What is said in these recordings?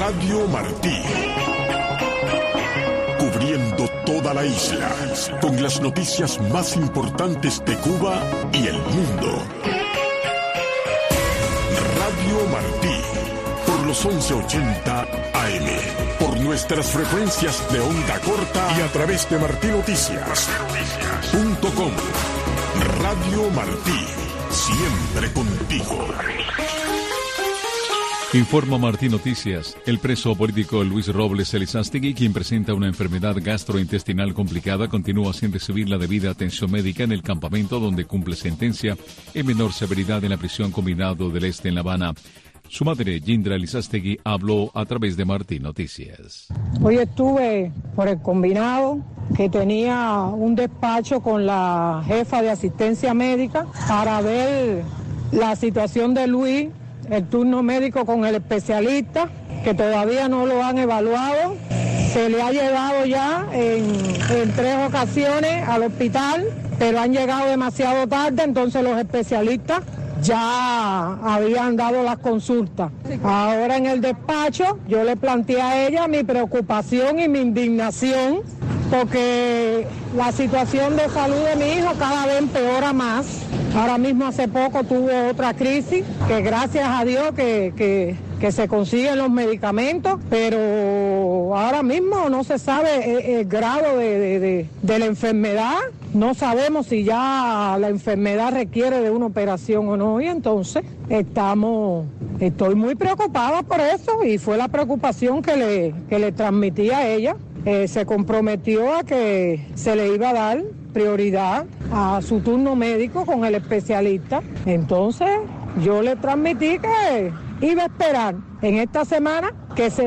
Radio Martí. Cubriendo toda la isla, con las noticias más importantes de Cuba y el mundo. Radio Martí, por los 1180 AM, por nuestras frecuencias de onda corta y a través de martinoticias.com. Radio Martí, siempre contigo. Informa Martín Noticias. El preso político Luis Robles Elizástegui, quien presenta una enfermedad gastrointestinal complicada, continúa sin recibir la debida atención médica en el campamento donde cumple sentencia en menor severidad en la prisión Combinado del Este en La Habana. Su madre, Yindra Elizástegui, habló a través de Martín Noticias. Hoy estuve por el Combinado, que tenía un despacho con la jefa de asistencia médica para ver la situación de Luis, el turno médico con el especialista, que todavía no lo han evaluado. Se le ha llevado ya en 3 ocasiones al hospital, pero han llegado demasiado tarde, entonces los especialistas ya habían dado las consultas. Ahora en el despacho yo le planteé a ella mi preocupación y mi indignación, porque la situación de salud de mi hijo cada vez empeora más. Ahora mismo hace poco tuvo otra crisis, que gracias a Dios que se consiguen los medicamentos, pero ahora mismo no se sabe el grado de la enfermedad. No sabemos si ya la enfermedad requiere de una operación o no, y entonces estoy muy preocupada por eso, y fue la preocupación que le transmití a ella. Se comprometió a que se le iba a dar prioridad a su turno médico con el especialista. Entonces yo le transmití que iba a esperar en esta semana que se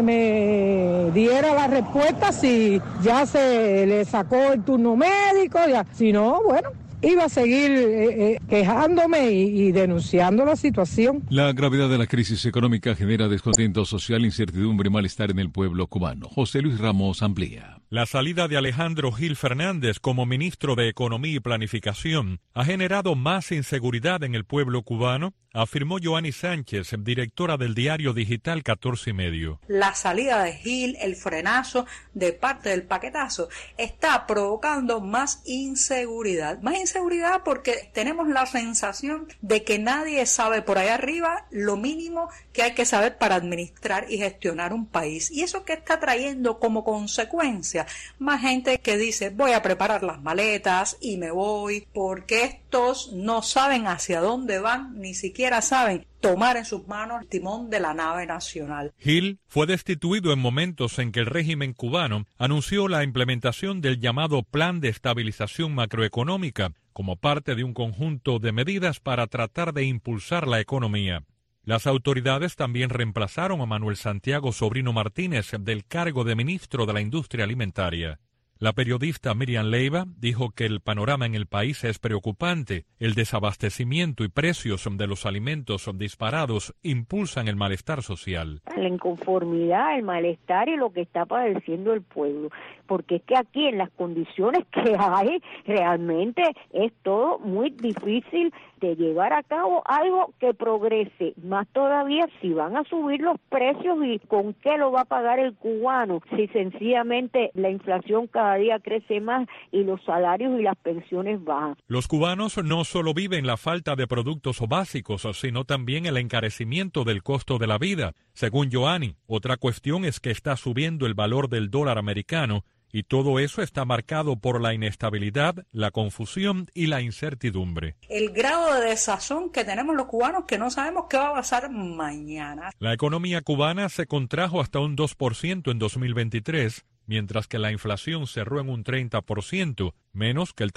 me diera la respuesta si ya se le sacó el turno médico, ya. Si no, bueno, iba a seguir quejándome y denunciando la situación. La gravedad de la crisis económica genera descontento social, incertidumbre y malestar en el pueblo cubano. José Luis Ramos amplía. La salida de Alejandro Gil Fernández como ministro de Economía y Planificación ha generado más inseguridad en el pueblo cubano, afirmó Joanny Sánchez, directora del diario digital 14 y medio. La salida de Gil, el frenazo de parte del paquetazo, está provocando más inseguridad. Más inseguridad porque tenemos la sensación de que nadie sabe por ahí arriba lo mínimo que hay que saber para administrar y gestionar un país. Y eso que está trayendo como consecuencia más gente que dice: voy a preparar las maletas y me voy, porque estos no saben hacia dónde van, ni siquiera saben tomar en sus manos el timón de la nave nacional. Gil fue destituido en momentos en que el régimen cubano anunció la implementación del llamado Plan de Estabilización Macroeconómica como parte de un conjunto de medidas para tratar de impulsar la economía. Las autoridades también reemplazaron a Manuel Santiago Sobrino Martínez del cargo de ministro de la Industria Alimentaria. La periodista Miriam Leiva dijo que el panorama en el país es preocupante. El desabastecimiento y precios de los alimentos disparados impulsan el malestar social. La inconformidad, el malestar y lo que está padeciendo el pueblo. Porque es que aquí en las condiciones que hay realmente es todo muy difícil de llevar a cabo algo que progrese. Más todavía si van a subir los precios, y con qué lo va a pagar el cubano si sencillamente la inflación cada día crece más y los salarios y las pensiones bajan. Los cubanos no solo viven la falta de productos básicos, sino también el encarecimiento del costo de la vida. Según Joanny, otra cuestión es que está subiendo el valor del dólar americano, y todo eso está marcado por la inestabilidad, la confusión y la incertidumbre. El grado de desazón que tenemos los cubanos, que no sabemos qué va a pasar mañana. La economía cubana se contrajo hasta un 2% en 2023, mientras que la inflación cerró en un 30%, menos que el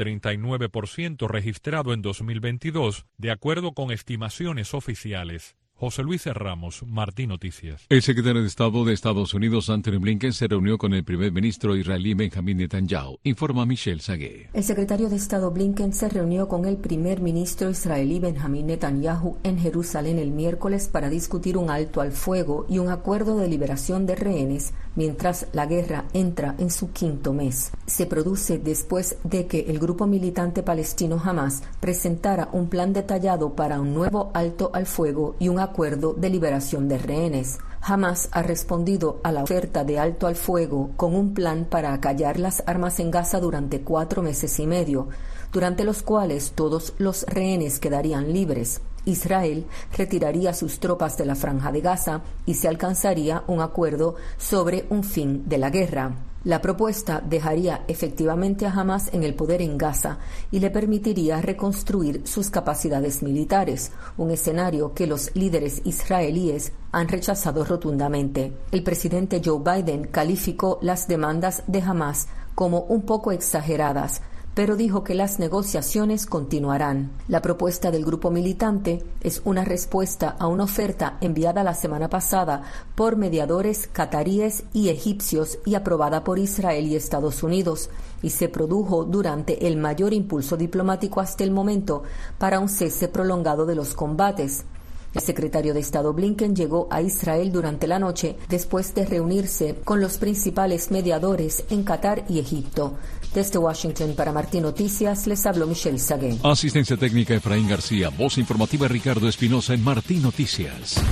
39% registrado en 2022, de acuerdo con estimaciones oficiales. José Luis Ramos, Martín Noticias. El secretario de Estado de Estados Unidos, Anthony Blinken, se reunió con el primer ministro israelí Benjamin Netanyahu, informa Michelle Sagué. El secretario de Estado Blinken se reunió con el primer ministro israelí Benjamin Netanyahu en Jerusalén el miércoles para discutir un alto al fuego y un acuerdo de liberación de rehenes mientras la guerra entra en su 5º mes. Se produce después de que el grupo militante palestino Hamas presentara un plan detallado para un nuevo alto al fuego y un acuerdo acuerdo de liberación de rehenes. Hamás ha respondido a la oferta de alto al fuego con un plan para acallar las armas en Gaza durante 4 meses y medio, durante los cuales todos los rehenes quedarían libres. Israel retiraría sus tropas de la Franja de Gaza y se alcanzaría un acuerdo sobre un fin de la guerra. La propuesta dejaría efectivamente a Hamás en el poder en Gaza y le permitiría reconstruir sus capacidades militares, un escenario que los líderes israelíes han rechazado rotundamente. El presidente Joe Biden calificó las demandas de Hamás como un poco exageradas, pero dijo que las negociaciones continuarán. La propuesta del grupo militante es una respuesta a una oferta enviada la semana pasada por mediadores cataríes y egipcios y aprobada por Israel y Estados Unidos, y se produjo durante el mayor impulso diplomático hasta el momento para un cese prolongado de los combates. El secretario de Estado Blinken llegó a Israel durante la noche después de reunirse con los principales mediadores en Qatar y Egipto. Desde Washington para Martín Noticias les habló Michelle Sagué. Asistencia técnica Efraín García, voz informativa Ricardo Espinosa en Martín Noticias.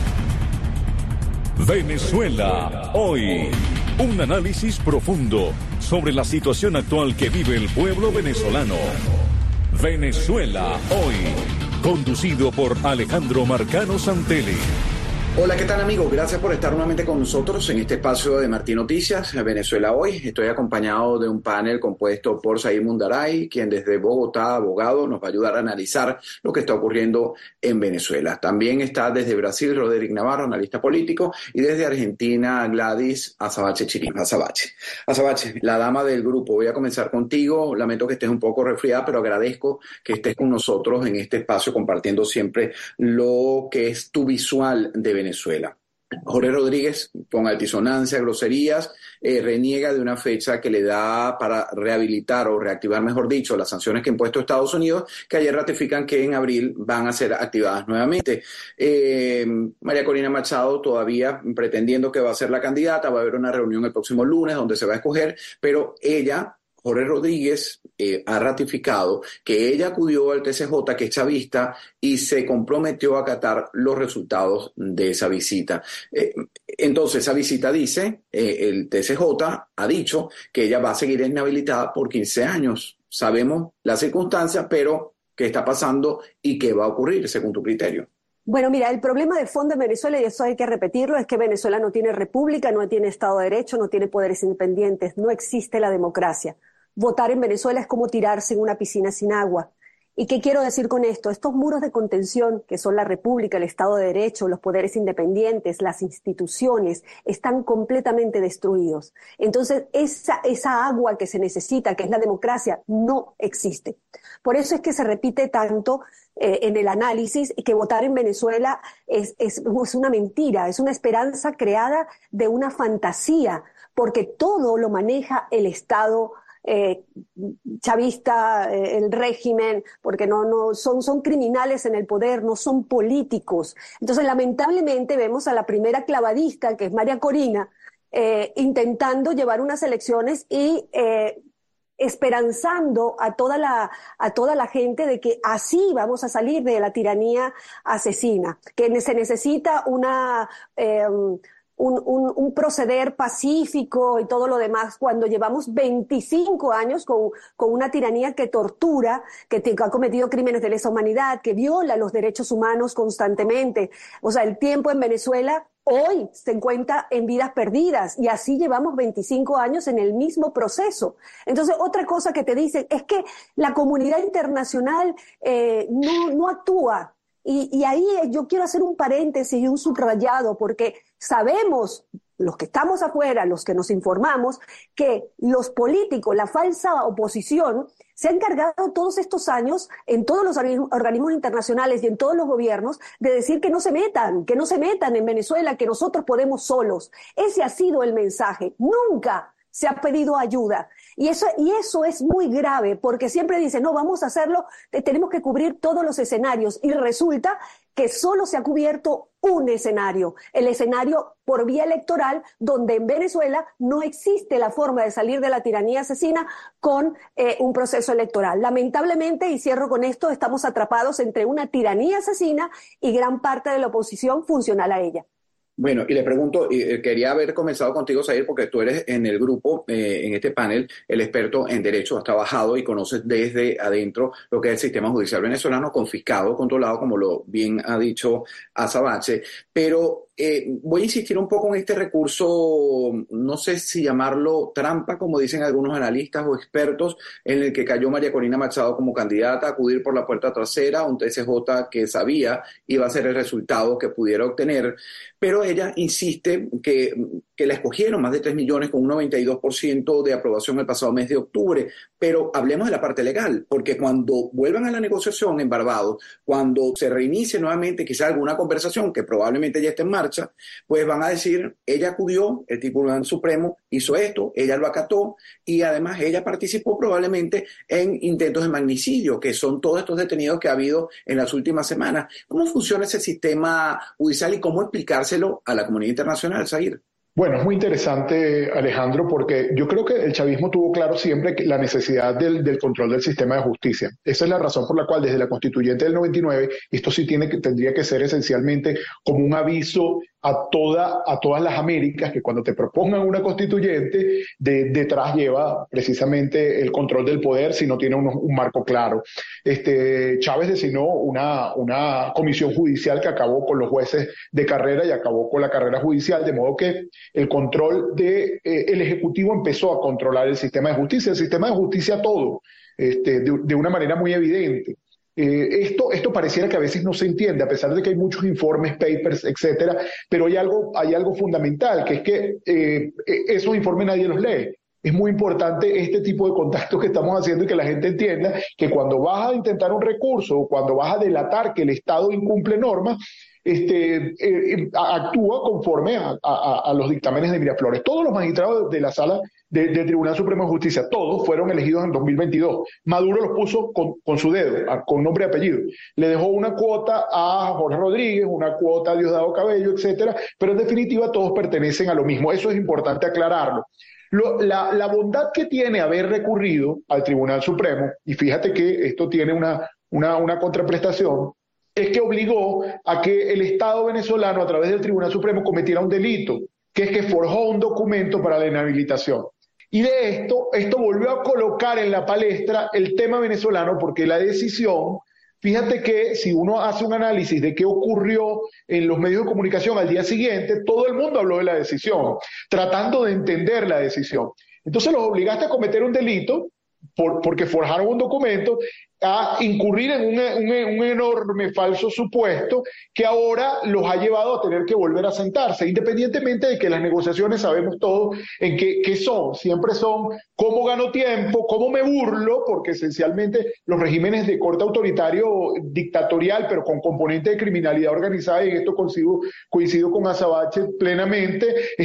Venezuela hoy. Un análisis profundo sobre la situación actual que vive el pueblo venezolano. Venezuela hoy. Conducido por Alejandro Marcano Santelli. Hola, ¿qué tal, amigos? Gracias por estar nuevamente con nosotros en este espacio de Martín Noticias, Venezuela hoy. Estoy acompañado de un panel compuesto por Said Mundaray, quien desde Bogotá, abogado, nos va a ayudar a analizar lo que está ocurriendo en Venezuela. También está desde Brasil Roderick Navarro, analista político, y desde Argentina Gladys Azabache Chirim. Azabache, la dama del grupo, voy a comenzar contigo. Lamento que estés un poco resfriada, pero agradezco que estés con nosotros en este espacio compartiendo siempre lo que es tu visual de Venezuela. Jorge Rodríguez, con altisonancia, groserías, reniega de una fecha que le da para rehabilitar o reactivar, mejor dicho, las sanciones que ha impuesto Estados Unidos, que ayer ratifican que en abril van a ser activadas nuevamente. María Corina Machado todavía pretendiendo que va a ser la candidata, va a haber una reunión el próximo lunes donde se va a escoger, pero ella, Jorge Rodríguez, ha ratificado que ella acudió al TCJ, que es chavista, y se comprometió a acatar los resultados de esa visita. Entonces, esa visita dice, el TCJ ha dicho que ella va a seguir inhabilitada por 15 años. Sabemos las circunstancias, pero ¿qué está pasando y qué va a ocurrir según tu criterio? Bueno, mira, el problema de fondo en Venezuela, y eso hay que repetirlo, es que Venezuela no tiene república, no tiene Estado de Derecho, no tiene poderes independientes, no existe la democracia. Votar en Venezuela es como tirarse en una piscina sin agua. ¿Y qué quiero decir con esto? Estos muros de contención, que son la república, el Estado de Derecho, los poderes independientes, las instituciones, están completamente destruidos. Entonces, esa agua que se necesita, que es la democracia, no existe. Por eso es que se repite tanto en el análisis que votar en Venezuela es una mentira, es una esperanza creada de una fantasía, porque todo lo maneja el Estado chavista, el régimen, porque son criminales en el poder, no son políticos. Entonces, lamentablemente, vemos a la primera clavadista, que es María Corina, intentando llevar unas elecciones y esperanzando a toda la gente de que así vamos a salir de la tiranía asesina, que se necesita un proceder pacífico y todo lo demás, cuando llevamos 25 años con una tiranía que tortura, que ha cometido crímenes de lesa humanidad, que viola los derechos humanos constantemente. O sea, el tiempo en Venezuela hoy se encuentra en vidas perdidas, y así llevamos 25 años en el mismo proceso. Entonces, otra cosa que te dicen es que la comunidad internacional no actúa. Y ahí yo quiero hacer un paréntesis y un subrayado, porque sabemos, los que estamos afuera, los que nos informamos, que los políticos, la falsa oposición, se ha encargado todos estos años en todos los organismos internacionales y en todos los gobiernos de decir que no se metan en Venezuela, que nosotros podemos solos. Ese ha sido el mensaje. Nunca se ha pedido ayuda. Y eso es muy grave, porque siempre dicen, no, vamos a hacerlo, tenemos que cubrir todos los escenarios, y resulta que solo se ha cubierto un escenario, el escenario por vía electoral, donde en Venezuela no existe la forma de salir de la tiranía asesina con un proceso electoral. Lamentablemente, y cierro con esto, estamos atrapados entre una tiranía asesina y gran parte de la oposición funcional a ella. Bueno, y le pregunto, quería haber comenzado contigo, Zair, porque tú eres en el grupo, en este panel, el experto en derecho, has trabajado y conoces desde adentro lo que es el sistema judicial venezolano, confiscado, controlado, como lo bien ha dicho Azabache, pero voy a insistir un poco en este recurso, no sé si llamarlo trampa, como dicen algunos analistas o expertos, en el que cayó María Corina Machado como candidata a acudir por la puerta trasera, un TSJ que sabía iba a ser el resultado que pudiera obtener, pero ella insiste que la escogieron más de 3 millones con un 92% de aprobación el pasado mes de octubre, pero hablemos de la parte legal, porque cuando vuelvan a la negociación en Barbados, cuando se reinicie nuevamente quizá alguna conversación que probablemente ya esté en marcha, pues van a decir, ella acudió, el Tribunal Supremo hizo esto, ella lo acató y además ella participó probablemente en intentos de magnicidio, que son todos estos detenidos que ha habido en las últimas semanas. ¿Cómo funciona ese sistema judicial y cómo explicárselo a la comunidad internacional, Zair? Bueno, es muy interesante, Alejandro, porque yo creo que el chavismo tuvo claro siempre la necesidad del control del sistema de justicia. Esa es la razón por la cual desde la Constituyente del 99, esto sí tendría que ser esencialmente como un aviso a todas las Américas, que cuando te propongan una constituyente, detrás lleva precisamente el control del poder si no tiene un marco claro. Chávez designó una comisión judicial que acabó con los jueces de carrera y acabó con la carrera judicial, de modo que el control el Ejecutivo empezó a controlar el sistema de justicia todo, de una manera muy evidente. Esto pareciera que a veces no se entiende, a pesar de que hay muchos informes, papers, etcétera, pero hay algo fundamental, que es que esos informes nadie los lee. Es muy importante este tipo de contactos que estamos haciendo y que la gente entienda que cuando vas a intentar un recurso o cuando vas a delatar que el Estado incumple normas, actúa conforme a los dictámenes de Miraflores. Todos los magistrados de la Sala del Tribunal Supremo de Justicia, todos fueron elegidos en 2022. Maduro los puso con su dedo, con nombre y apellido. Le dejó una cuota a Jorge Rodríguez, una cuota a Diosdado Cabello, etcétera, pero en definitiva todos pertenecen a lo mismo. Eso es importante aclararlo. La bondad que tiene haber recurrido al Tribunal Supremo, y fíjate que esto tiene una contraprestación, es que obligó a que el Estado venezolano, a través del Tribunal Supremo, cometiera un delito, que es que forjó un documento para la inhabilitación. Y de esto volvió a colocar en la palestra el tema venezolano, porque la decisión, fíjate que si uno hace un análisis de qué ocurrió en los medios de comunicación al día siguiente, todo el mundo habló de la decisión, tratando de entender la decisión. Entonces los obligaste a cometer un delito, porque forjaron un documento, a incurrir en un enorme falso supuesto que ahora los ha llevado a tener que volver a sentarse, independientemente de que las negociaciones sabemos todos en qué son, siempre son cómo gano tiempo, cómo me burlo, porque esencialmente los regímenes de corte autoritario, dictatorial, pero con componente de criminalidad organizada, y en esto coincido con Azabache plenamente,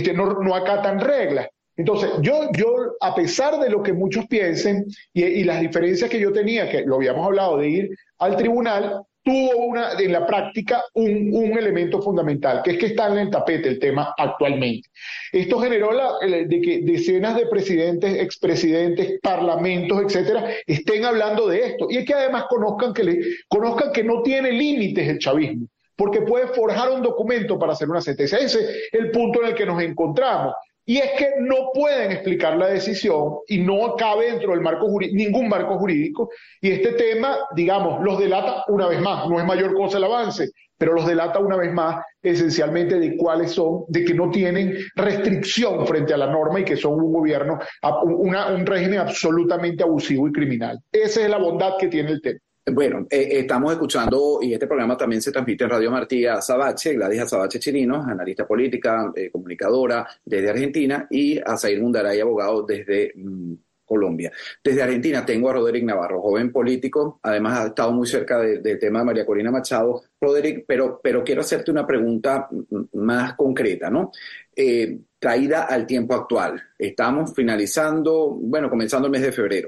no acatan reglas. Entonces, yo, a pesar de lo que muchos piensen y las diferencias que yo tenía, que lo habíamos hablado de ir al tribunal, tuvo en la práctica un elemento fundamental, que es que está en el tapete el tema actualmente. Esto generó de que decenas de presidentes, expresidentes, parlamentos, etcétera, estén hablando de esto. Y es que además conozcan que no tiene límites el chavismo, porque puede forjar un documento para hacer una sentencia. Ese es el punto en el que nos encontramos. Y es que no pueden explicar la decisión y no cabe dentro del ningún marco jurídico. Y este tema, digamos, los delata una vez más. No es mayor cosa el avance, pero los delata una vez más esencialmente de cuáles son, de que no tienen restricción frente a la norma y que son un gobierno, un régimen absolutamente abusivo y criminal. Esa es la bondad que tiene el tema. Bueno, estamos escuchando, y este programa también se transmite en Radio Martí, a Azabache, Gladys Azabache Chirinos, analista política, comunicadora desde Argentina, y a Zair Mundaray, abogado desde Colombia. Desde Argentina tengo a Roderick Navarro, joven político, además ha estado muy cerca del tema de María Corina Machado. Roderick, pero quiero hacerte una pregunta más concreta, ¿no? Traída al tiempo actual. Estamos comenzando el mes de febrero.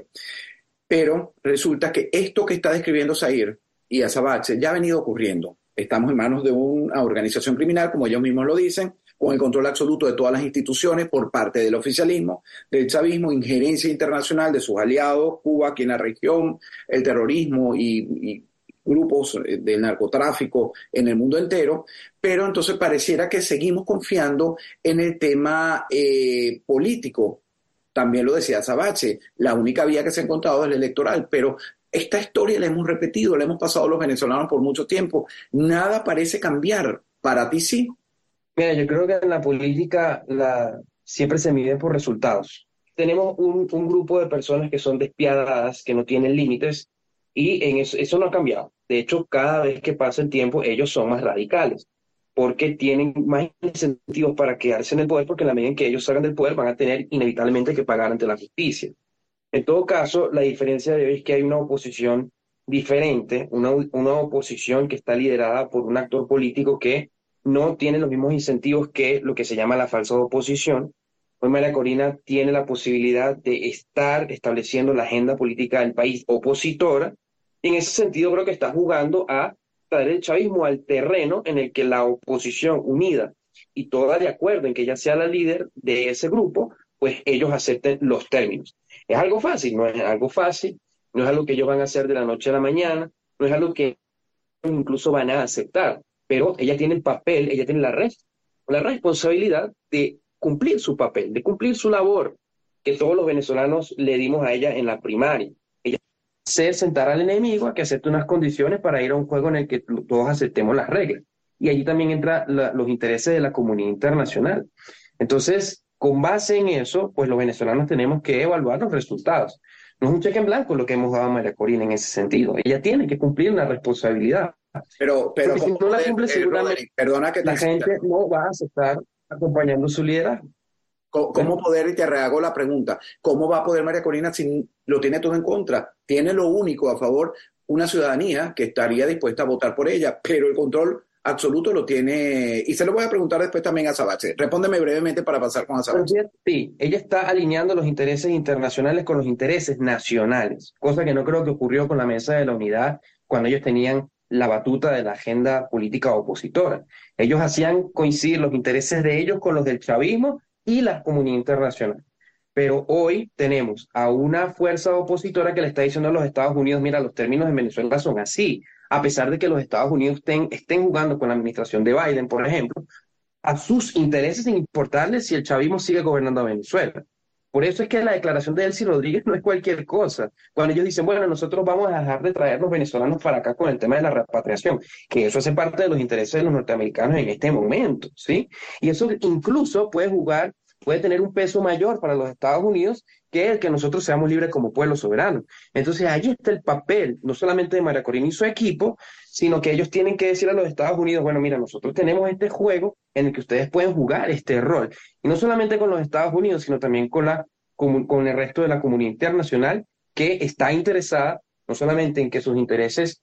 Pero resulta que esto que está describiendo Zair y Azabache ya ha venido ocurriendo. Estamos en manos de una organización criminal, como ellos mismos lo dicen, con el control absoluto de todas las instituciones por parte del oficialismo, del chavismo, injerencia internacional de sus aliados, Cuba aquí en la región, el terrorismo y grupos del narcotráfico en el mundo entero, pero entonces pareciera que seguimos confiando en el tema político. También lo decía Azabache, la única vía que se ha encontrado es la electoral, pero esta historia la hemos repetido, la hemos pasado los venezolanos por mucho tiempo. Nada parece cambiar. ¿Para ti sí? Mira, yo creo que en la política siempre se mide por resultados. Tenemos un grupo de personas que son despiadadas, que no tienen límites, y eso no ha cambiado. De hecho, cada vez que pasa el tiempo, ellos son más radicales, porque tienen más incentivos para quedarse en el poder, porque en la medida en que ellos salgan del poder van a tener inevitablemente que pagar ante la justicia. En todo caso, la diferencia de hoy es que hay una oposición diferente, una oposición que está liderada por un actor político que no tiene los mismos incentivos que lo que se llama la falsa oposición. Hoy María Corina tiene la posibilidad de estar estableciendo la agenda política del país opositora, y en ese sentido creo que está jugando a traer el chavismo al terreno en el que la oposición unida y toda de acuerdo en que ella sea la líder de ese grupo, pues ellos acepten los términos. ¿Es algo fácil? No es algo fácil, no es algo que ellos van a hacer de la noche a la mañana, no es algo que incluso van a aceptar, pero ella tiene el papel, ella tiene la responsabilidad de cumplir su papel, de cumplir su labor, que todos los venezolanos le dimos a ella en la primaria. Ella hacer sentar al enemigo a que acepte unas condiciones para ir a un juego en el que todos aceptemos las reglas. Y allí también entran los intereses de la comunidad internacional. Entonces, con base en eso, pues los venezolanos tenemos que evaluar los resultados. No es un cheque en blanco lo que hemos dado a María Corina en ese sentido. Ella tiene que cumplir una responsabilidad. Pero si no la cumple, seguramente perdona que la gente no va a aceptar acompañando su liderazgo. ¿Cómo poder, y te rehago la pregunta, cómo va a poder María Corina si lo tiene todo en contra? Tiene lo único a favor, una ciudadanía que estaría dispuesta a votar por ella, pero el control absoluto lo tiene, y se lo voy a preguntar después también a Azabache. Respóndeme brevemente para pasar con Azabache. Sí, ella está alineando los intereses internacionales con los intereses nacionales, cosa que no creo que ocurrió con la Mesa de la Unidad cuando ellos tenían la batuta de la agenda política opositora. Ellos hacían coincidir los intereses de ellos con los del chavismo y la comunidad internacional. Pero hoy tenemos a una fuerza opositora que le está diciendo a los Estados Unidos, mira, los términos en Venezuela son así, a pesar de que los Estados Unidos estén jugando con la administración de Biden, por ejemplo, a sus intereses sin importarles si el chavismo sigue gobernando a Venezuela. Por eso es que la declaración de Delcy Rodríguez no es cualquier cosa. Cuando ellos dicen, bueno, nosotros vamos a dejar de traer los venezolanos para acá con el tema de la repatriación, que eso hace parte de los intereses de los norteamericanos en este momento, ¿sí? Y eso incluso puede tener un peso mayor para los Estados Unidos que el que nosotros seamos libres como pueblo soberano. Entonces, allí está el papel, no solamente de María Corina y su equipo, sino que ellos tienen que decir a los Estados Unidos, bueno, mira, nosotros tenemos este juego en el que ustedes pueden jugar este rol. Y no solamente con los Estados Unidos, sino también con el resto de la comunidad internacional que está interesada no solamente en que sus intereses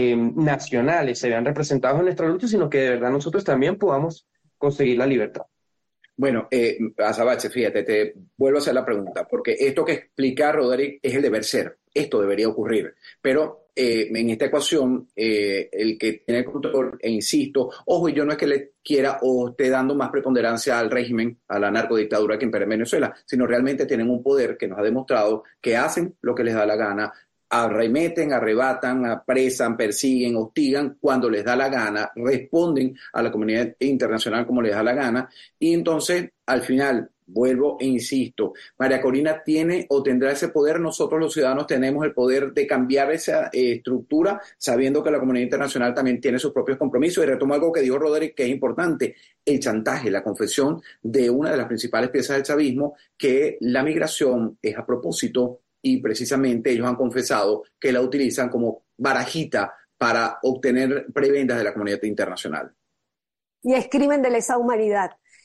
nacionales se vean representados en nuestra lucha, sino que de verdad nosotros también podamos conseguir la libertad. Bueno, Azabache, fíjate, te vuelvo a hacer la pregunta, porque esto que explica Roderick es el deber ser, esto debería ocurrir, pero en esta ecuación, el que tiene el control, e insisto, ojo, y yo no es que le quiera o esté dando más preponderancia al régimen, a la narcodictadura que impera en Venezuela, sino realmente tienen un poder que nos ha demostrado que hacen lo que les da la gana, arremeten, arrebatan, apresan, persiguen, hostigan cuando les da la gana, responden a la comunidad internacional como les da la gana, y entonces al final, vuelvo e insisto, María Corina tiene o tendrá ese poder, nosotros los ciudadanos tenemos el poder de cambiar esa estructura, sabiendo que la comunidad internacional también tiene sus propios compromisos, y retomo algo que dijo Roderick, que es importante, el chantaje, la confesión de una de las principales piezas del chavismo, que la migración es a propósito, y precisamente ellos han confesado que la utilizan como barajita para obtener prebendas de la comunidad internacional. Y es crimen de lesa humanidad.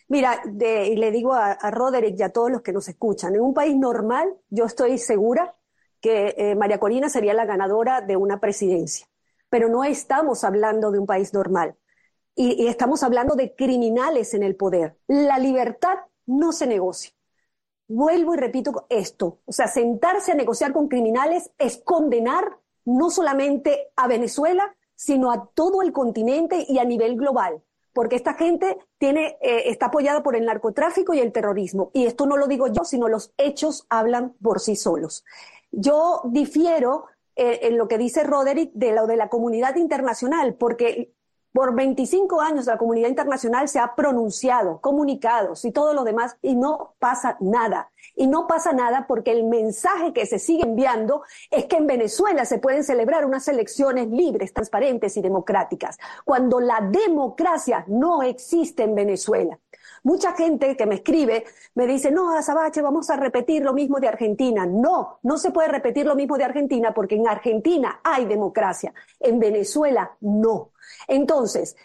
Mira, y le digo a Roderick y a todos los que nos escuchan, en un país normal yo estoy segura que María Corina sería la ganadora de una presidencia, pero no estamos hablando de un país normal y estamos hablando de criminales en el poder. La libertad no se negocia. Vuelvo y repito esto, o sea, sentarse a negociar con criminales es condenar no solamente a Venezuela, sino a todo el continente y a nivel global, porque esta gente está apoyada por el narcotráfico y el terrorismo, y esto no lo digo yo, sino los hechos hablan por sí solos. Yo difiero en lo que dice Roderick de lo de la comunidad internacional, porque por 25 años la comunidad internacional se ha pronunciado, comunicados y todo lo demás, y no pasa nada. Y no pasa nada porque el mensaje que se sigue enviando es que en Venezuela se pueden celebrar unas elecciones libres, transparentes y democráticas, cuando la democracia no existe en Venezuela. Mucha gente que me escribe me dice, no, Azabache, vamos a repetir lo mismo de Argentina. No, no se puede repetir lo mismo de Argentina porque en Argentina hay democracia, en Venezuela no. Entonces,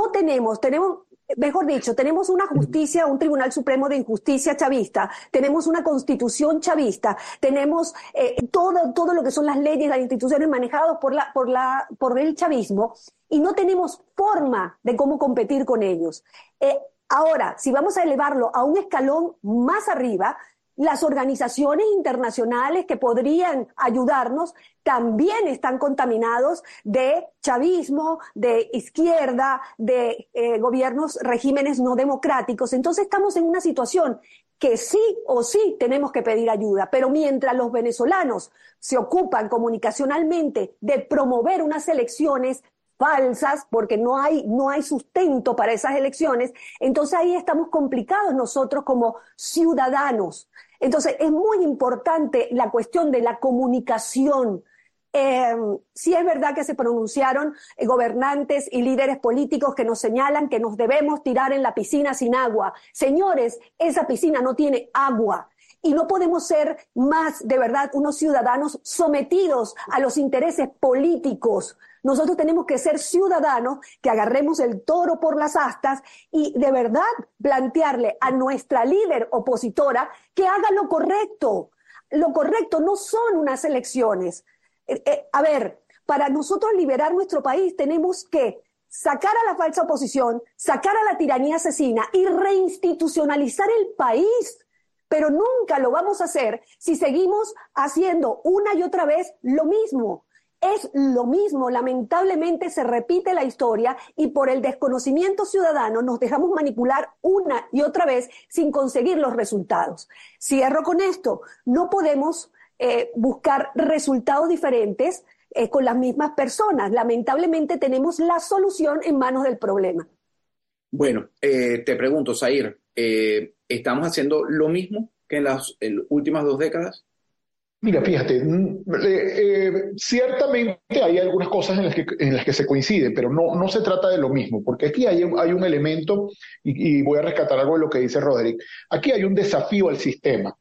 mejor dicho, tenemos una justicia, un Tribunal Supremo de Justicia chavista, tenemos una constitución chavista, tenemos todo lo que son las leyes, las instituciones manejadas por el chavismo, y no tenemos forma de cómo competir con ellos. Ahora, si vamos a elevarlo a un escalón más arriba, las organizaciones internacionales que podrían ayudarnos también están contaminados de chavismo, de izquierda, de gobiernos, regímenes no democráticos. Entonces estamos en una situación que sí o sí tenemos que pedir ayuda, pero mientras los venezolanos se ocupan comunicacionalmente de promover unas elecciones falsas, porque no hay sustento para esas elecciones, entonces ahí estamos complicados nosotros como ciudadanos. Entonces es muy importante la cuestión de la comunicación. Sí es verdad que se pronunciaron gobernantes y líderes políticos que nos señalan que nos debemos tirar en la piscina sin agua. Señores, esa piscina no tiene agua. Y no podemos ser más, de verdad, unos ciudadanos sometidos a los intereses políticos. Nosotros tenemos que ser ciudadanos que agarremos el toro por las astas y de verdad plantearle a nuestra líder opositora que haga lo correcto. Lo correcto no son unas elecciones. A ver, para nosotros liberar nuestro país tenemos que sacar a la falsa oposición, sacar a la tiranía asesina y reinstitucionalizar el país. Pero nunca lo vamos a hacer si seguimos haciendo una y otra vez lo mismo. Es lo mismo, lamentablemente se repite la historia y por el desconocimiento ciudadano nos dejamos manipular una y otra vez sin conseguir los resultados. Cierro con esto, no podemos buscar resultados diferentes con las mismas personas. Lamentablemente tenemos la solución en manos del problema. Bueno, te pregunto, Zair, ¿estamos haciendo lo mismo que en las últimas 2 décadas? Mira, fíjate, ciertamente hay algunas cosas en las que se coinciden, pero no se trata de lo mismo, porque aquí hay un elemento, y voy a rescatar algo de lo que dice Roderick, aquí hay un desafío al sistema.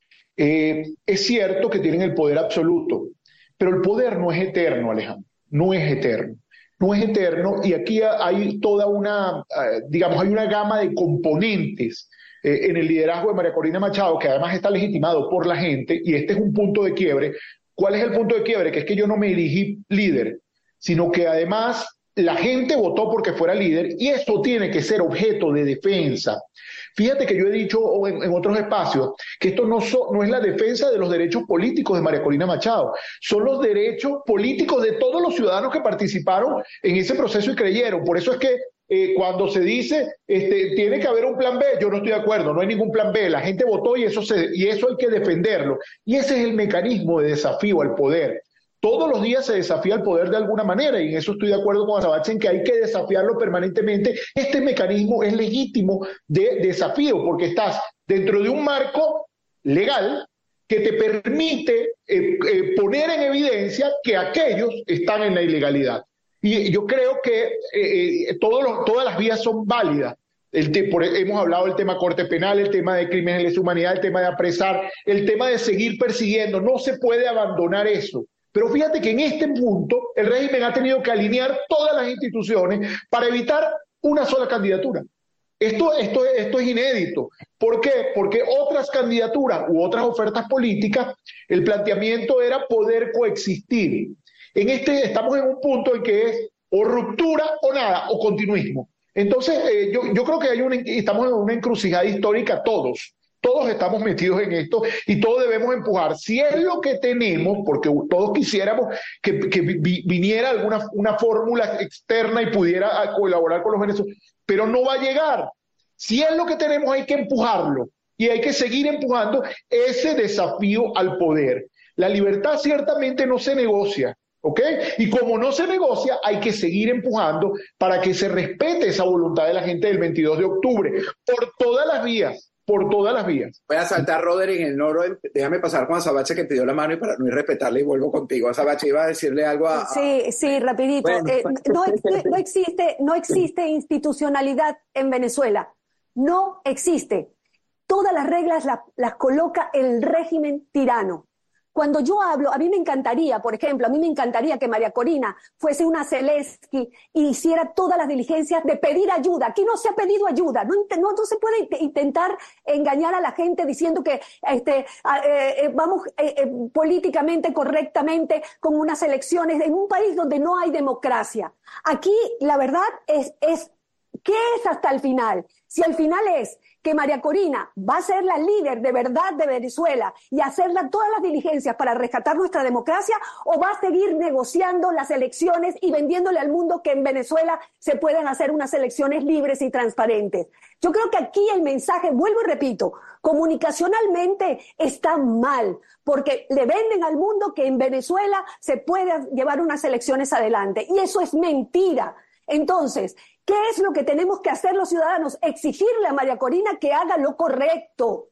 Es cierto que tienen el poder absoluto, pero el poder no es eterno, Alejandro, no es eterno. No es eterno y aquí hay toda una, hay una gama de componentes en el liderazgo de María Corina Machado, que además está legitimado por la gente, y este es un punto de quiebre. ¿Cuál es el punto de quiebre? Que es que yo no me elegí líder, sino que además la gente votó porque fuera líder, y esto tiene que ser objeto de defensa. Fíjate que yo he dicho en otros espacios que esto no es la defensa de los derechos políticos de María Corina Machado, son los derechos políticos de todos los ciudadanos que participaron en ese proceso y creyeron. Por eso es que cuando se dice tiene que haber un plan B, yo no estoy de acuerdo, no hay ningún plan B, la gente votó y eso hay que defenderlo. Y ese es el mecanismo de desafío al poder. Todos los días se desafía el poder de alguna manera, y en eso estoy de acuerdo con Azabache en que hay que desafiarlo permanentemente. Este mecanismo es legítimo de desafío porque estás dentro de un marco legal que te permite poner en evidencia que aquellos están en la ilegalidad. Y yo creo que todas las vías son válidas. Hemos hablado del tema corte penal, el tema de crímenes de lesa humanidad, el tema de apresar, el tema de seguir persiguiendo. No se puede abandonar eso. Pero fíjate que en este punto el régimen ha tenido que alinear todas las instituciones para evitar una sola candidatura. Esto es inédito. ¿Por qué? Porque otras candidaturas u otras ofertas políticas, el planteamiento era poder coexistir. Estamos en un punto en que es o ruptura o nada, o continuismo. Entonces, yo creo que estamos en una encrucijada histórica todos estamos metidos en esto y todos debemos empujar. Si es lo que tenemos, porque todos quisiéramos que viniera una fórmula externa y pudiera colaborar con los venezolanos, pero no va a llegar. Si es lo que tenemos, hay que empujarlo y hay que seguir empujando ese desafío al poder. La libertad ciertamente no se negocia, ¿ok? Y como no se negocia, hay que seguir empujando para que se respete esa voluntad de la gente del 22 de octubre, por todas las vías. Voy a saltar, Roderick, en el Noro. Déjame pasar con Azabache, que pidió la mano, y para no irrespetarle, y vuelvo contigo. Azabache, iba a decirle algo a... Sí, rapidito. Bueno. No existe institucionalidad en Venezuela. No existe. Todas las reglas las coloca el régimen tirano. Cuando yo hablo, a mí me encantaría, por ejemplo, que María Corina fuese una Zelensky y hiciera todas las diligencias de pedir ayuda. Aquí no se ha pedido ayuda. No se puede intentar engañar a la gente diciendo que vamos políticamente correctamente con unas elecciones en un país donde no hay democracia. Aquí la verdad es ¿qué es hasta el final? Si al final es que María Corina va a ser la líder de verdad de Venezuela y hacerla todas las diligencias para rescatar nuestra democracia, o va a seguir negociando las elecciones y vendiéndole al mundo que en Venezuela se pueden hacer unas elecciones libres y transparentes. Yo creo que aquí el mensaje, vuelvo y repito, comunicacionalmente está mal, porque le venden al mundo que en Venezuela se pueden llevar unas elecciones adelante, y eso es mentira. Entonces, ¿qué es lo que tenemos que hacer los ciudadanos? Exigirle a María Corina que haga lo correcto,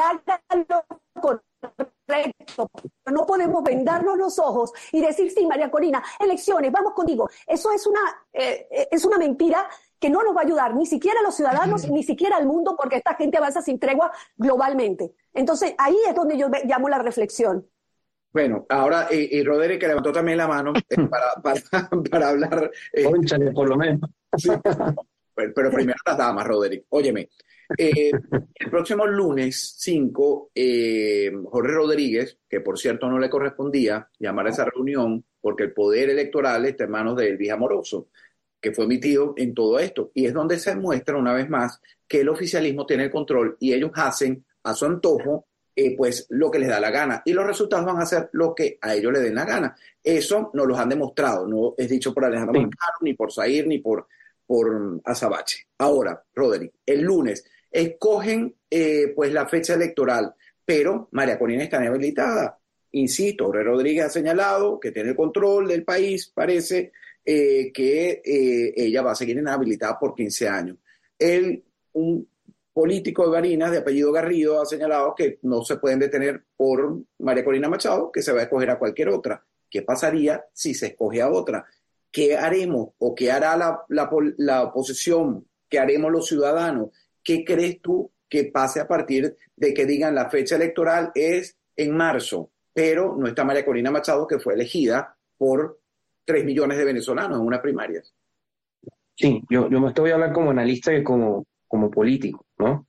No podemos vendarnos los ojos y decir, sí, María Corina, elecciones, vamos contigo. Eso es una mentira que no nos va a ayudar ni siquiera a los ciudadanos, ni siquiera al mundo, porque esta gente avanza sin tregua globalmente. Entonces, ahí es donde yo llamo la reflexión. Bueno, ahora, y Roderick, que levantó también la mano para hablar. Pónchale, por lo menos. Sí, pero primero las damas, Roderick. Óyeme, el próximo lunes 5, Jorge Rodríguez, que por cierto no le correspondía llamar a esa reunión porque el poder electoral está en manos de Elvis Amoroso, que fue emitido en todo esto. Y es donde se muestra una vez más que el oficialismo tiene el control y ellos hacen a su antojo pues lo que les da la gana, y los resultados van a ser lo que a ellos les den la gana. Eso nos lo han demostrado, no es dicho por Alejandro Mancaro, ni por Zair, ni por Azabache. Ahora, Roderick, el lunes escogen pues la fecha electoral, pero María Corina está inhabilitada. Insisto, Jorge Rodríguez ha señalado que tiene el control del país, parece que ella va a seguir inhabilitada por 15 años. Un político de Barinas, de apellido Garrido, ha señalado que no se pueden detener por María Corina Machado, que se va a escoger a cualquier otra. ¿Qué pasaría si se escoge a otra? ¿Qué haremos o qué hará la oposición? ¿Qué haremos los ciudadanos? ¿Qué crees tú que pase a partir de que digan la fecha electoral es en marzo, pero no está María Corina Machado, que fue elegida por 3 millones de venezolanos en unas primarias? Sí, yo me estoy hablando como analista que como político, ¿no?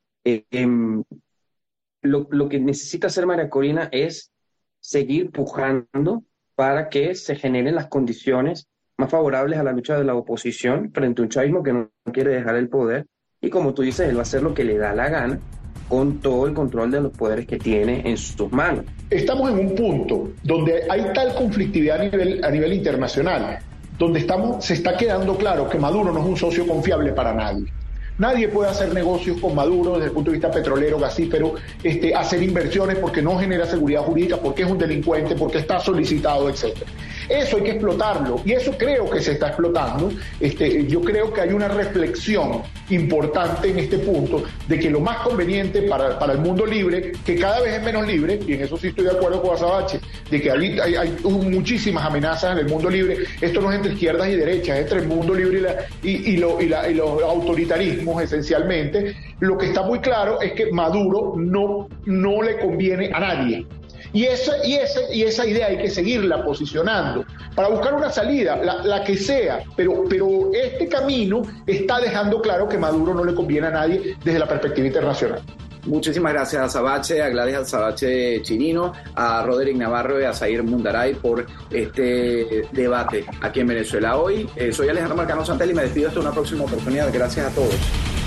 Lo que necesita hacer María Corina es seguir pujando para que se generen las condiciones más favorables a la lucha de la oposición frente a un chavismo que no quiere dejar el poder, y como tú dices, él va a hacer lo que le da la gana con todo el control de los poderes que tiene en sus manos. Estamos en un punto donde hay tal conflictividad a nivel internacional, donde se está quedando claro que Maduro no es un socio confiable para nadie. Nadie puede hacer negocios con Maduro desde el punto de vista petrolero, gasífero, hacer inversiones porque no genera seguridad jurídica, porque es un delincuente, porque está solicitado, etc. Eso hay que explotarlo, y eso creo que se está explotando. Yo creo que hay una reflexión importante en este punto de que lo más conveniente para el mundo libre, que cada vez es menos libre, y en eso sí estoy de acuerdo con Azabache, de que hay muchísimas amenazas en el mundo libre. Esto no es entre izquierdas y derechas, es entre el mundo libre y los autoritarismos, esencialmente. Lo que está muy claro es que Maduro no le conviene a nadie. Y esa idea hay que seguirla posicionando para buscar una salida, la que sea, pero este camino está dejando claro que Maduro no le conviene a nadie desde la perspectiva internacional. Muchísimas gracias a Azabache, a Gladys Azabache Chirino, a Roderick Navarro y a Zair Mundaray por este debate aquí en Venezuela Hoy. Soy Alejandro Marcano Santel y me despido hasta una próxima oportunidad. Gracias a todos.